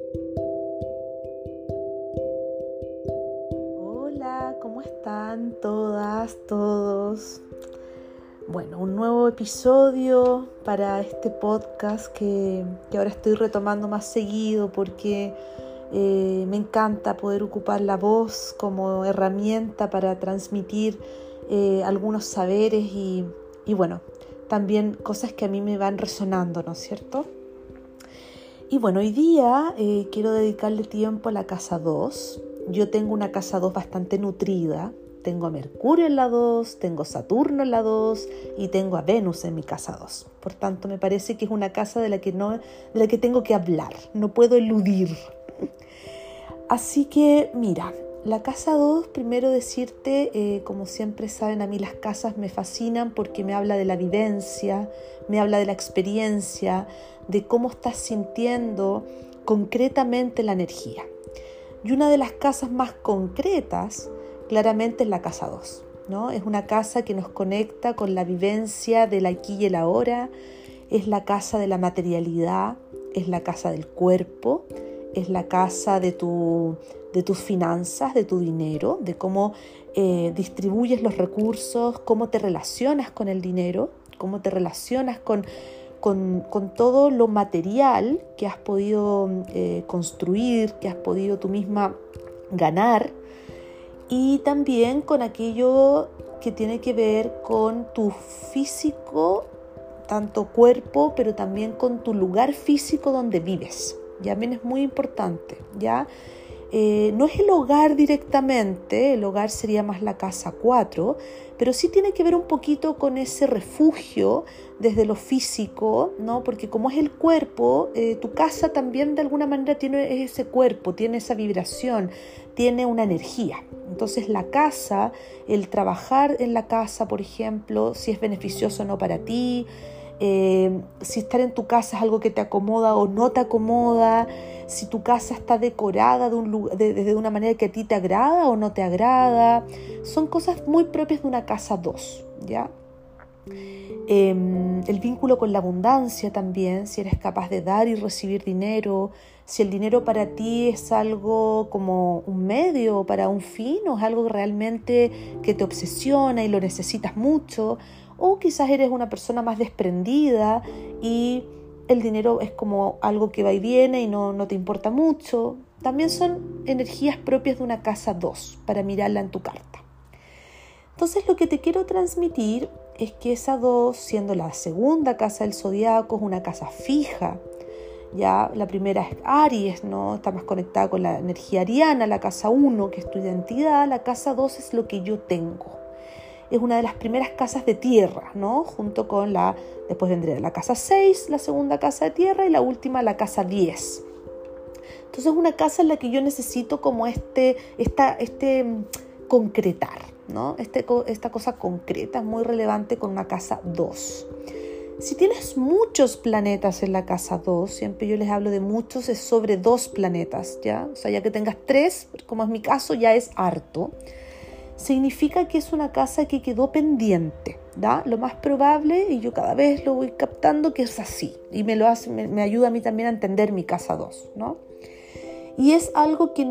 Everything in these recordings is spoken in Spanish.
Hola, ¿cómo están todas, todos? Bueno, un nuevo episodio para este podcast que ahora estoy retomando más seguido porque me encanta poder ocupar la voz como herramienta para transmitir algunos saberes y bueno, también cosas que a mí me van resonando, ¿no es cierto? Y bueno, hoy día quiero dedicarle tiempo a la casa 2. Yo tengo una casa 2 bastante nutrida. Tengo a Mercurio en la 2, tengo Saturno en la 2 y tengo a Venus en mi casa 2. Por tanto, me parece que es una casa de la que tengo que hablar, no puedo eludir. Así que, mira, la casa 2, primero decirte, como siempre saben, a mí las casas me fascinan porque me habla de la vivencia, me habla de la experiencia, de cómo estás sintiendo concretamente la energía. Y una de las casas más concretas, claramente, es la casa 2, ¿no? Es una casa que nos conecta con la vivencia del aquí y el ahora, es la casa de la materialidad, es la casa del cuerpo, es la casa de tus finanzas, de tu dinero, de cómo distribuyes los recursos, cómo te relacionas con el dinero, cómo te relacionas con todo lo material que has podido construir, que has podido tú misma ganar, y también con aquello que tiene que ver con tu físico, tanto cuerpo, pero también con tu lugar físico donde vives. Ya también es muy importante, ¿ya? No es el hogar directamente, el hogar sería más la casa 4, pero sí tiene que ver un poquito con ese refugio desde lo físico, ¿no? Porque como es el cuerpo, tu casa también de alguna manera tiene ese cuerpo, tiene esa vibración, tiene una energía. Entonces la casa, el trabajar en la casa, por ejemplo, si es beneficioso o no para ti, si estar en tu casa es algo que te acomoda o no te acomoda, si tu casa está decorada desde una manera que a ti te agrada o no te agrada, son cosas muy propias de una casa 2, ¿ya? El vínculo con la abundancia también, si eres capaz de dar y recibir dinero, si el dinero para ti es algo como un medio para un fin o es algo realmente que te obsesiona y lo necesitas mucho, o quizás eres una persona más desprendida y el dinero es como algo que va y viene y no te importa mucho. También son energías propias de una casa 2 para mirarla en tu carta. Entonces lo que te quiero transmitir es que esa 2, siendo la segunda casa del zodiaco, es una casa fija. Ya la primera es Aries, ¿no? Está más conectada con la energía ariana. La casa 1, que es tu identidad. La casa 2 es lo que yo tengo. Es una de las primeras casas de tierra, ¿no? Junto con después vendría la casa 6, la segunda casa de tierra, y la última, la casa 10. Entonces es una casa en la que yo necesito como concretar, ¿no? Esta cosa concreta es muy relevante con una casa 2. Si tienes muchos planetas en la casa 2, siempre yo les hablo de muchos, es sobre 2 planetas, ¿ya? O sea, ya que tengas 3, como es mi caso, ya es harto. Significa que es una casa que quedó pendiente, ¿da? Lo más probable, y yo cada vez lo voy captando, que es así. Y me ayuda a mí también a entender mi casa 2, ¿no? Y es algo que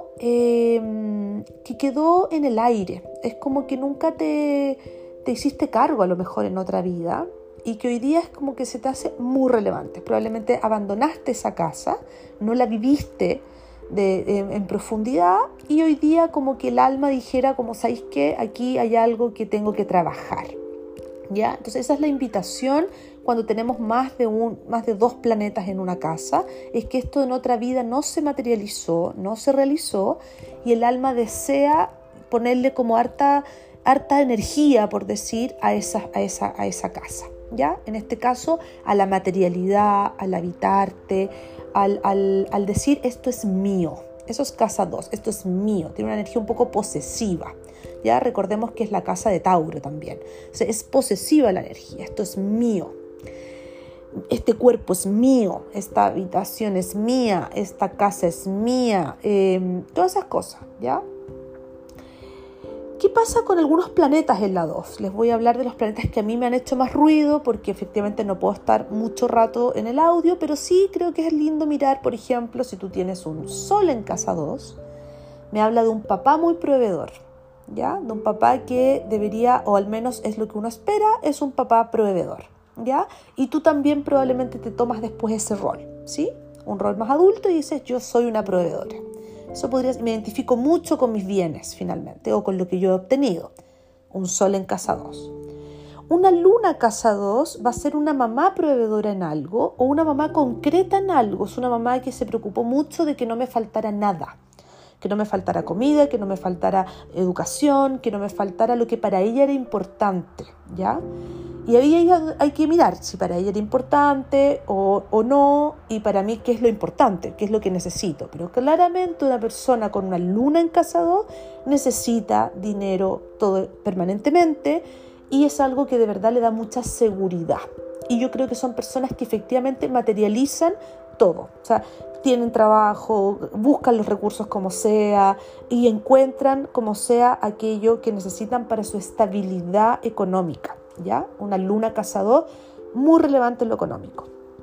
que quedó en el aire. Es como que nunca te hiciste cargo a lo mejor en otra vida y que hoy día es como que se te hace muy relevante. Probablemente abandonaste esa casa, no la viviste en profundidad y hoy día como que el alma dijera, como sabéis que aquí hay algo que tengo que trabajar, ¿ya? Entonces esa es la invitación cuando tenemos más de 2 planetas en una casa, es que esto en otra vida no se materializó, no se realizó y el alma desea ponerle como harta energía, por decir, a esa casa, ¿ya? En este caso a la materialidad, al habitarte, al decir esto es mío. Eso es casa 2, esto es mío, tiene una energía un poco posesiva. Ya recordemos que es la casa de Tauro también. O sea, es posesiva la energía, esto es mío. Este cuerpo es mío, esta habitación es mía, esta casa es mía, todas esas cosas, ¿ya? ¿Qué pasa con algunos planetas en la 2? Les voy a hablar de los planetas que a mí me han hecho más ruido porque efectivamente no puedo estar mucho rato en el audio, pero sí creo que es lindo mirar, por ejemplo, si tú tienes un Sol en casa 2, me habla de un papá muy proveedor, ¿ya? De un papá que debería, o al menos es lo que uno espera, es un papá proveedor, ¿ya? Y tú también probablemente te tomas después ese rol, ¿sí? Un rol más adulto y dices, yo soy una proveedora. Eso me identifico mucho con mis bienes, finalmente, o con lo que yo he obtenido. Un Sol en casa 2. Una Luna casa 2 va a ser una mamá proveedora en algo o una mamá concreta en algo. Es una mamá que se preocupó mucho de que no me faltara nada. Que no me faltara comida, que no me faltara educación, que no me faltara lo que para ella era importante, ¿ya? Y ahí hay que mirar si para ella era importante o no, y para mí qué es lo importante, qué es lo que necesito. Pero claramente una persona con una Luna en casa 2 necesita dinero todo permanentemente y es algo que de verdad le da mucha seguridad. Y yo creo que son personas que efectivamente materializan todo. O sea, tienen trabajo, buscan los recursos como sea y encuentran como sea aquello que necesitan para su estabilidad económica, ¿ya? Una Luna casa 2 muy relevante en lo económico.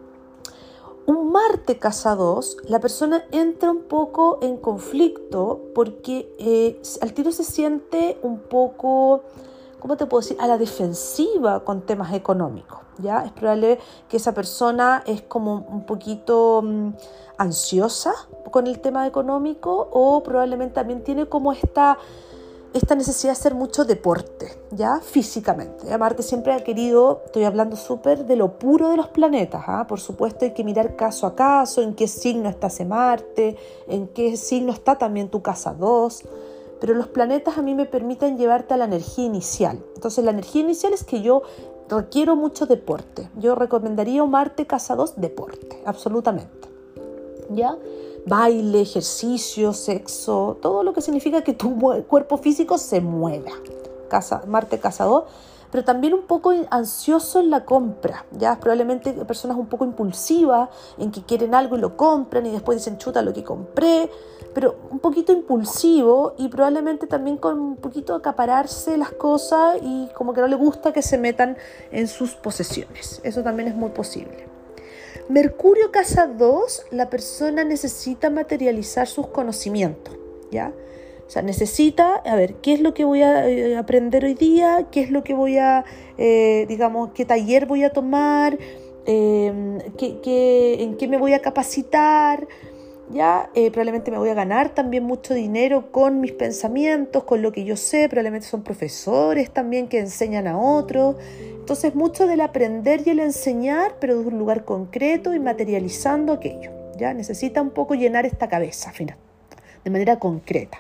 Un Marte casa 2, la persona entra un poco en conflicto porque al tiro se siente un poco, ¿cómo te puedo decir?, a la defensiva con temas económicos, ¿ya? Es probable que esa persona es como un poquito ansiosa con el tema económico o probablemente también tiene como esta necesidad de hacer mucho deporte, ¿ya? Físicamente. Marte siempre ha querido, estoy hablando súper de lo puro de los planetas, ¿ah? Por supuesto hay que mirar caso a caso, en qué signo está ese Marte, en qué signo está también tu casa 2, pero los planetas a mí me permiten llevarte a la energía inicial. Entonces la energía inicial es que yo requiero mucho deporte. Yo recomendaría un Marte casa 2 deporte, absolutamente, ¿ya? Baile, ejercicio, sexo, todo lo que significa que tu cuerpo físico se mueva. Marte casa 2, pero también un poco ansioso en la compra, ¿ya? Probablemente personas un poco impulsivas en que quieren algo y lo compran y después dicen, chuta, lo que compré, pero un poquito impulsivo y probablemente también con un poquito acapararse las cosas y como que no le gusta que se metan en sus posesiones. Eso también es muy posible. Mercurio casa 2, la persona necesita materializar sus conocimientos, ¿ya? O sea, necesita, a ver, ¿qué es lo que voy a aprender hoy día? ¿Qué es lo que voy a, qué taller voy a tomar? ¿En qué me voy a capacitar? ¿Ya? Probablemente me voy a ganar también mucho dinero con mis pensamientos, con lo que yo sé. Probablemente son profesores también que enseñan a otros. Entonces, mucho del aprender y el enseñar, pero de un lugar concreto y materializando aquello, ¿ya? Necesita un poco llenar esta cabeza, final, de manera concreta.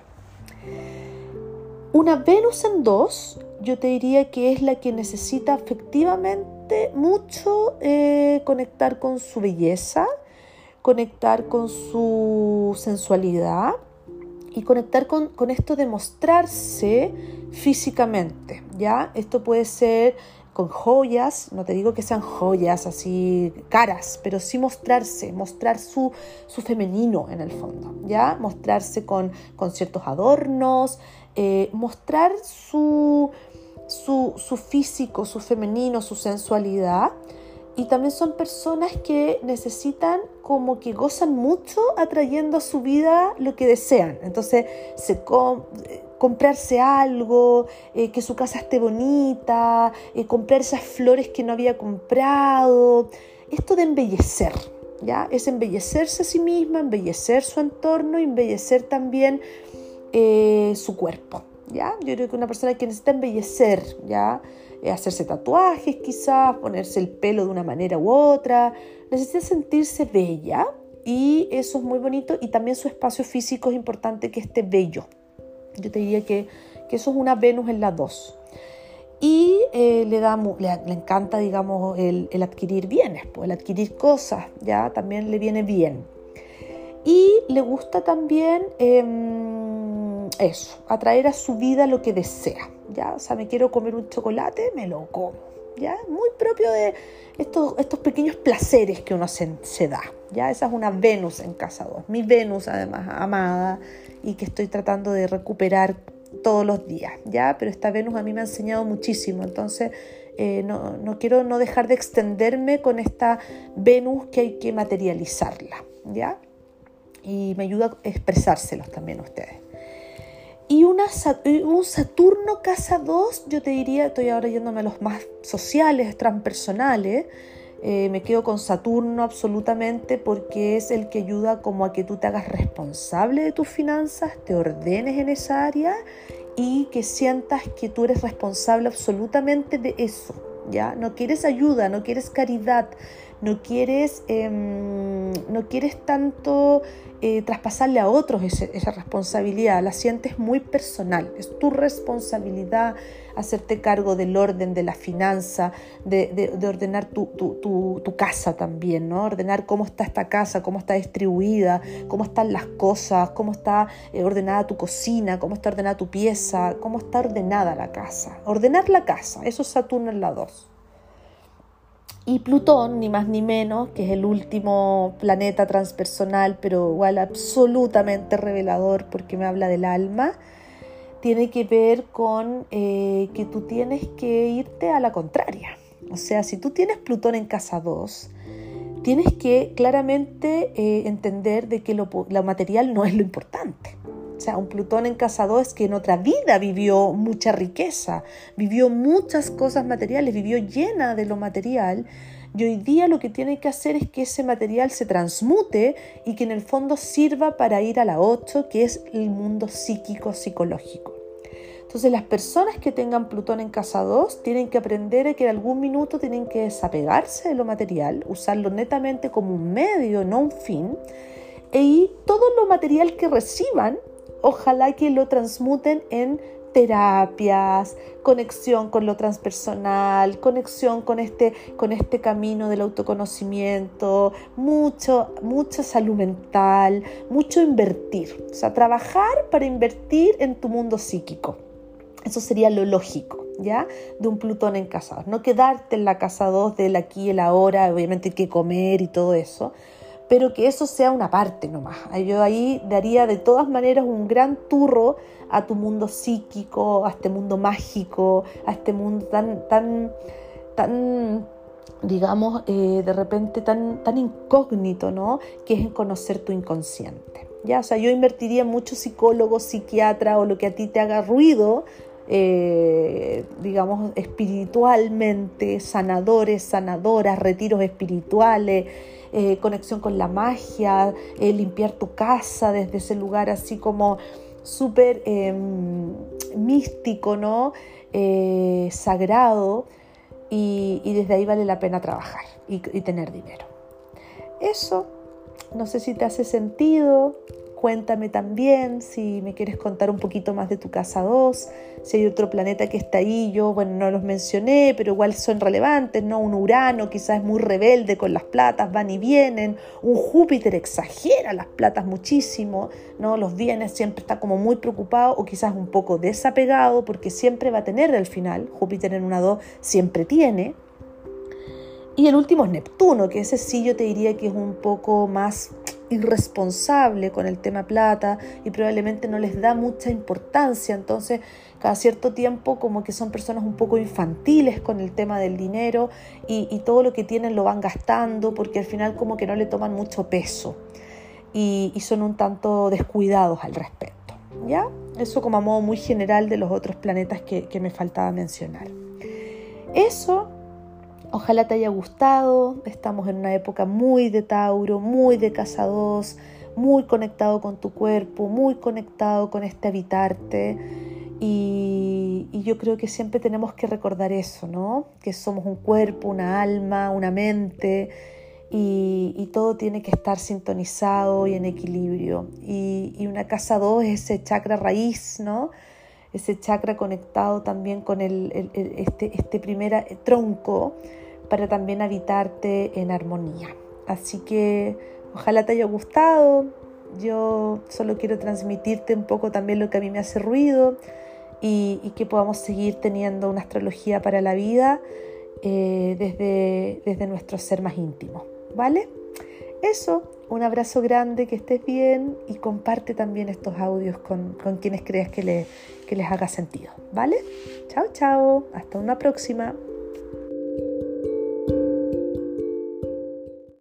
Una Venus en 2, yo te diría que es la que necesita efectivamente mucho conectar con su belleza, conectar con su sensualidad y conectar con esto de mostrarse físicamente, ¿ya? Esto puede ser con joyas, no te digo que sean joyas así caras, pero sí mostrar su femenino en el fondo, ¿ya? Mostrarse con ciertos adornos, mostrar su físico, su femenino, su sensualidad. Y también son personas que necesitan como que gozan mucho atrayendo a su vida lo que desean. Entonces, comprarse algo, que su casa esté bonita, comprar esas flores que no había comprado. Esto de embellecer, ¿ya? Es embellecerse a sí misma, embellecer su entorno y embellecer también su cuerpo, ¿ya? Yo creo que una persona que necesita embellecer, ¿ya? Hacerse tatuajes quizás, ponerse el pelo de una manera u otra, necesita sentirse bella y eso es muy bonito y también su espacio físico es importante que esté bello. Yo te diría que eso es una Venus en la 2 y le encanta, digamos, el adquirir bienes, pues, el adquirir cosas, ya también le viene bien y le gusta también atraer a su vida lo que desea, ¿ya? O sea, me quiero comer un chocolate, me lo como, ¿ya? Muy propio de estos pequeños placeres que uno se da, ¿ya? Esa es una Venus en casa 2, mi Venus además amada y que estoy tratando de recuperar todos los días, ¿ya? Pero esta Venus a mí me ha enseñado muchísimo, entonces no quiero no dejar de extenderme con esta Venus que hay que materializarla, ¿ya? Y me ayuda a expresárselos también a ustedes. Y un Saturno casa 2, yo te diría, estoy ahora yéndome a los más sociales, transpersonales, me quedo con Saturno absolutamente porque es el que ayuda como a que tú te hagas responsable de tus finanzas, te ordenes en esa área y que sientas que tú eres responsable absolutamente de eso, ¿ya? No quieres ayuda, no quieres caridad, no quieres tanto traspasarle a otros esa responsabilidad, la sientes muy personal, es tu responsabilidad hacerte cargo del orden, de la finanza, de ordenar tu casa también, ¿no? Ordenar cómo está esta casa, cómo está distribuida, cómo están las cosas, cómo está ordenada tu cocina, cómo está ordenada tu pieza, cómo está ordenada la casa. Ordenar la casa, eso es Saturno en la 2. Y Plutón, ni más ni menos, que es el último planeta transpersonal, pero igual absolutamente revelador porque me habla del alma, tiene que ver con que tú tienes que irte a la contraria. O sea, si tú tienes Plutón en casa 2, tienes que claramente entender de que lo material no es lo importante. O sea, un Plutón en casa 2 es que en otra vida vivió mucha riqueza, vivió muchas cosas materiales, vivió llena de lo material. Y hoy día lo que tiene que hacer es que ese material se transmute y que en el fondo sirva para ir a la 8, que es el mundo psíquico, psicológico. Entonces las personas que tengan Plutón en casa 2 tienen que aprender a que en algún minuto tienen que desapegarse de lo material, usarlo netamente como un medio, no un fin, y todo lo material que reciban, ojalá que lo transmuten en terapias, conexión con lo transpersonal, conexión con este camino del autoconocimiento, mucha salud mental, mucho invertir. O sea, trabajar para invertir en tu mundo psíquico. Eso sería lo lógico, ¿ya? De un Plutón en casa 2. No quedarte en la casa 2 del aquí y el ahora, obviamente hay que comer y todo eso, pero que eso sea una parte nomás. Yo ahí daría de todas maneras un gran turro a tu mundo psíquico, a este mundo mágico, a este mundo tan digamos, de repente tan incógnito, ¿no? Que es en conocer tu inconsciente, ¿ya? O sea, yo invertiría en muchos psicólogos, psiquiatras o lo que a ti te haga ruido, digamos, espiritualmente, sanadores, sanadoras, retiros espirituales, conexión con la magia, limpiar tu casa desde ese lugar así como súper místico, ¿no? Sagrado, y desde ahí vale la pena trabajar y tener dinero. Eso, no sé si te hace sentido. Cuéntame también si me quieres contar un poquito más de tu casa 2, si hay otro planeta que está ahí. Yo, no los mencioné, pero igual son relevantes, ¿no? Un Urano quizás es muy rebelde con las platas, van y vienen. Un Júpiter exagera las platas muchísimo, ¿no? Los bienes, siempre está como muy preocupado o quizás un poco desapegado porque siempre va a tener al final. Júpiter en una 2 siempre tiene. Y el último es Neptuno, que ese sí yo te diría que es un poco más irresponsable con el tema plata y probablemente no les da mucha importancia. Entonces cada cierto tiempo como que son personas un poco infantiles con el tema del dinero y todo lo que tienen lo van gastando porque al final como que no le toman mucho peso y son un tanto descuidados al respecto, ¿ya? Eso como a modo muy general de los otros planetas que me faltaba mencionar. Eso. Ojalá te haya gustado. Estamos en una época muy de Tauro, muy de casa 2, muy conectado con tu cuerpo, muy conectado con este habitarte. Y yo creo que siempre tenemos que recordar eso, ¿no? Que somos un cuerpo, una alma, una mente y todo tiene que estar sintonizado y en equilibrio. Y una casa 2 es ese chakra raíz, ¿no? Ese chakra conectado también con este primer tronco para también habitarte en armonía. Así que ojalá te haya gustado. Yo solo quiero transmitirte un poco también lo que a mí me hace ruido y que podamos seguir teniendo una astrología para la vida desde nuestro ser más íntimo, ¿vale? Eso, un abrazo grande, que estés bien y comparte también estos audios con quienes creas que les haga sentido, ¿vale? Chao, chao, hasta una próxima.